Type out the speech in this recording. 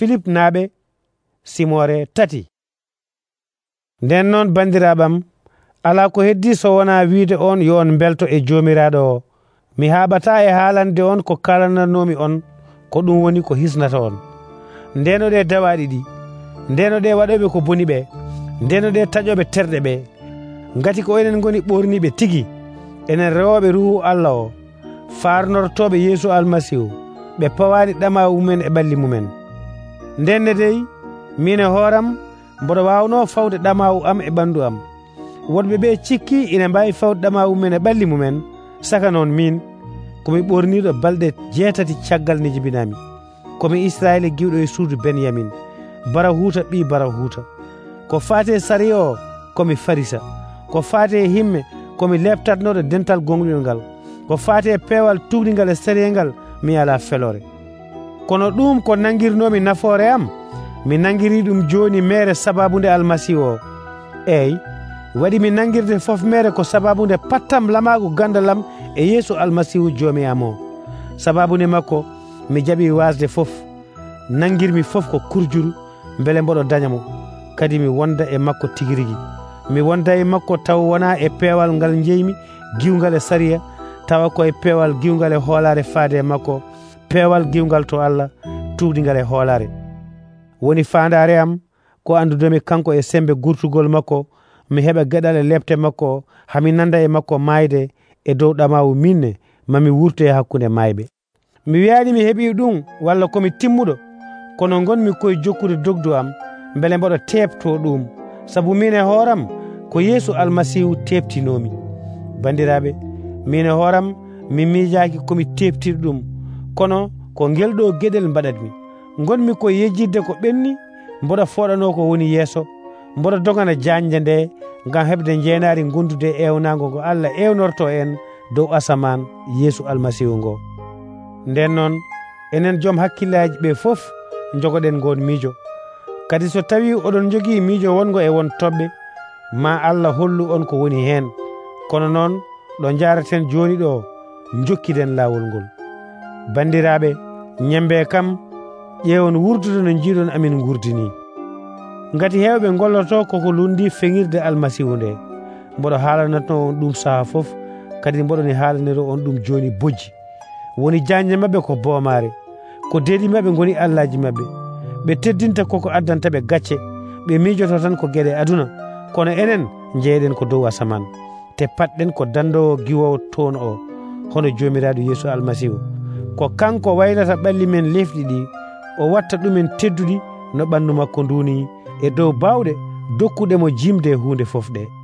Philip naaɓe simore tati. Nden noon bandiraɓam, ala ko heddi so wona wiide on yo on belto e jomiraɗo o. Mi haɓata e haalande on ko kalananomi on ko ɗum woni ko hisnata on. Ndeno ɗe dawaɗi ɗi, ndeno ɗe waɗoɓe ko boni ɓe, ndeno ɗe taƴoɓe terɗe ɓe, ngati ko enen goni ɓorniɓe tigi, enen rewoɓe ruhu Allah o, farnortoɓe Yeesu almasihu, ɓe pawani ɗamawu mumen e ɓalli mumen. Ndenne dey min e hooram mboɗo wawno fawde ɗamawu am e ɓandu am. Wonɓe ɓe cikki ina mbawi fawde ɗamawu mumen e ɓalli mumen, saka noon min komi ɓorniɗo balɗe 6 caggal ne jibinami. Komi Israel giwɗo e suudu Benyamin, Barahuta ɓi Barahuta. Ko faate sari o komi Farisa. Ko faate himme komi leptatnoɗo dental gonɗinol ngal. Ko faate peewal tugningal e sariyel mi ala felore. Kono ɗum ko nangirnomi nafoore am, mi nangiri ɗum joni mere sababude almasihu o. Eyi, waɗi mi nangirde fof mere ko sababude pattam lamago gandalam e Yeesu almasihu joomi am o. Sababude makko mi jaɓi wasde fof, nangirmi fof ko kurjuru beele mboɗo dañamo, kadi mi wonda e makko tigirigi. Mi wonda e makko taw wona e peewal ngal jeymi giwngal e sariya, tawa ko e peewal giwngal e hoolare faade e makko, peewal giwngal to Allah, tuubdigal e hoolare. Woni fandare am ko andudomi kanko e sembe gurtugol makko, mi heɓa geɗal e lebte makko, hami nanda e makko mayde e dow ɗamawu minne mami wurte hakkunde mayɓe. Mi wiyani mi heɓi ɗum walla komi timmuɗo, kono gonmi koye jokkude dogdu am beele mboɗo tebto ɗum, sabu min e hooram ko Yeesu almasihu tebtinomi. Bandiraɓe, min e hooram mi miijaki komi tebtir ɗum, kono ko ngel ɗo gueɗel mbaɗatmi. Gonmi ko yejjidde ko ɓenni, mboɗo foɗano ko woni yeeso, mboɗo dogana janje nde ngam heɓde jeenari gondude ewnago ngo Allah ewnorto en dow asaman Yeesu almasihu ngo. Nden noon enen joom hakkillaji ɓe fof jogoɗen ngon miijo. Kadi so tawi oɗon jogii miijo wongo e won toɓɓe, ma Allah hollu on ko woni hen. Kono noon ɗo jaraten joni ɗo jokkiden lawol ngol. Bandiraɓe, ñembe kam ƴeewon wurdude no jiiɗon amin gurdini. Ngati hewɓe golloto koko lundi feŋirde almasihu nde. Mboɗo haalanatno on ɗum saha fof, kadi mboɗoni haalaniro on ɗum joni bojji. Woni janje mabɓe ko boomare, ko deeɗi mabɓe goni allaji mabɓe. Ɓe teddinta koko addanta ɓe gacce, ɓe miijoto tan ko gueɗe aduna, kono enen jeeɗen ko dow asaman, te patɗen ko dandowo giwowo toon o, hono jomiraɗo Yeesu almasihu. Ko kanko waylata ɓalli men lefɗi ɗi, o watta ɗumen tedduɗi no ɓandu makko nduni, e dow bawɗe dokkuɗemo jimde hunde fof ɗe.